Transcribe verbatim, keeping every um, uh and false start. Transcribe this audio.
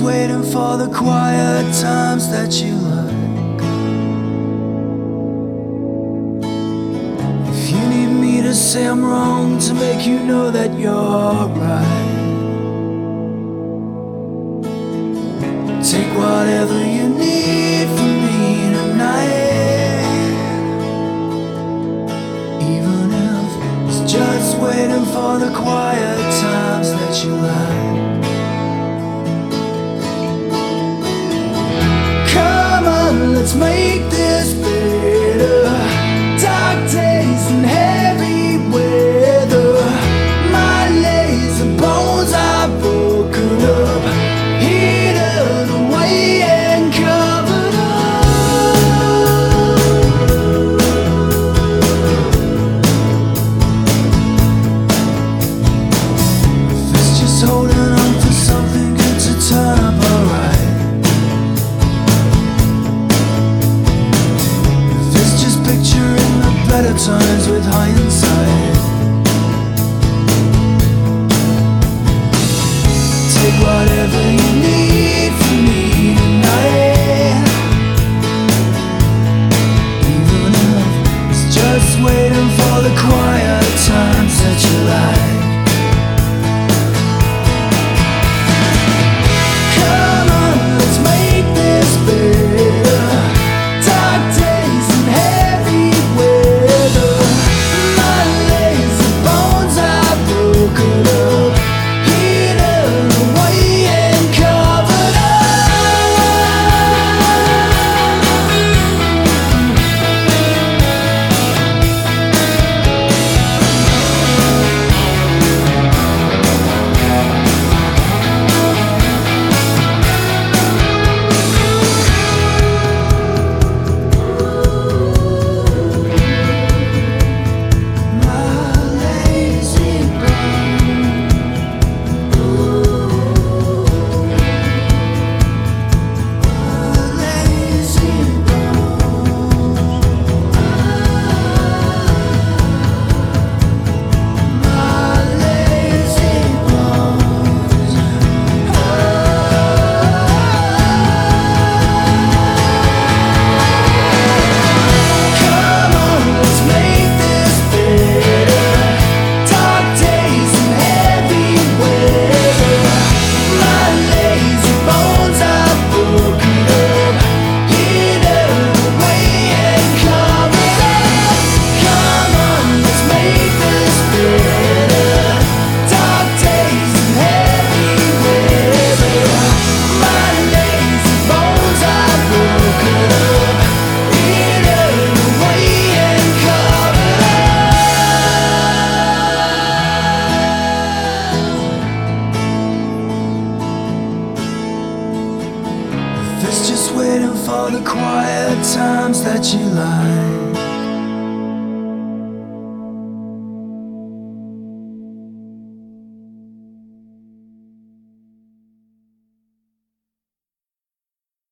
waiting for the quiet times that you like. If you need me to say I'm wrong, to make you know that you're right, take whatever you need from me tonight. Even if it's just waiting for the quiet times that you like. Let's make this better. Dark days and heavy weather. My lazy bones are broken up, hidden away and covered up. If it's just holding on for something good to turn up alright. Better times with hindsight. Take whatever you need from me tonight. Even if it's just waiting for the quiet times that you like. Come on, let's make this better. Dark days and heavy weather. It's just waiting for the quiet times that you like.